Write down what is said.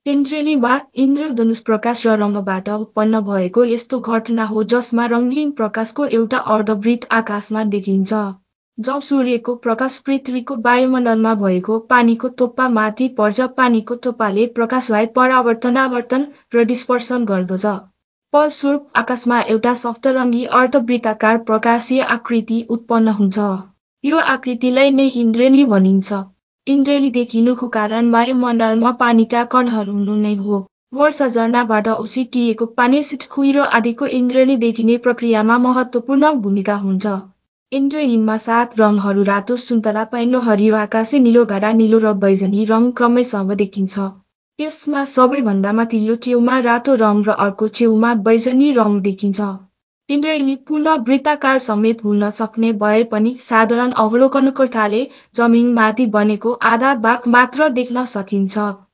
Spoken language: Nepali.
इन्द्रेणी वा इन्द्रधनुष प्रकाश र रङबाट उत्पन्न भएको यस्तो घटना हो जसमा रङ्गीन प्रकाशको एउटा अर्धवृत्त आकाशमा देखिन्छ। जब सूर्यको प्रकाश पृथ्वीको वायुमण्डलमा भएको पानीको टोप्पा माथि पर्छ, पानीको टोप्पाले प्रकाशलाई परावर्तन र डिस्पर्सन गर्दछ। फलस्वरूप आकाशमा एउटा सप्तरङ्गी अर्धवृत्ताकार प्रकाशीय आकृति उत्पन्न हुन्छ। यो आकृतिलाई नै इन्द्रेणी भनिन्छ। इन्द्रेणी देखिनुको कारण वायुमण्डलमा पानीका कणहरू हुनु नै हो। वर्षा झरनाबाट उछिटिएको पानी एसिड कुहिरो आदिको इन्द्रेणी देखिने प्रक्रियामा महत्त्वपूर्ण भूमिका हुन्छ। इन्द्रेणीमा 7 रङहरू रातो, सुन्तला, पहेँलो, हरियो, आकाशे नीलो, गाढा नीलो र बैजनी रङ क्रमशः देखिन्छ। यसमा सबैभन्दा माथिल्लो छेउमा रातो रङ र अर्को छेउमा बैजनी रङ देखिन्छ। इन्द्रेणी पूर्ण वृत्ताकार समेत हुन सक्ने भए पनि साधारण अवलोकनकर्ताले जमिनमाथि बनेको आधा भाग मात्र देख्न सकिन्छ।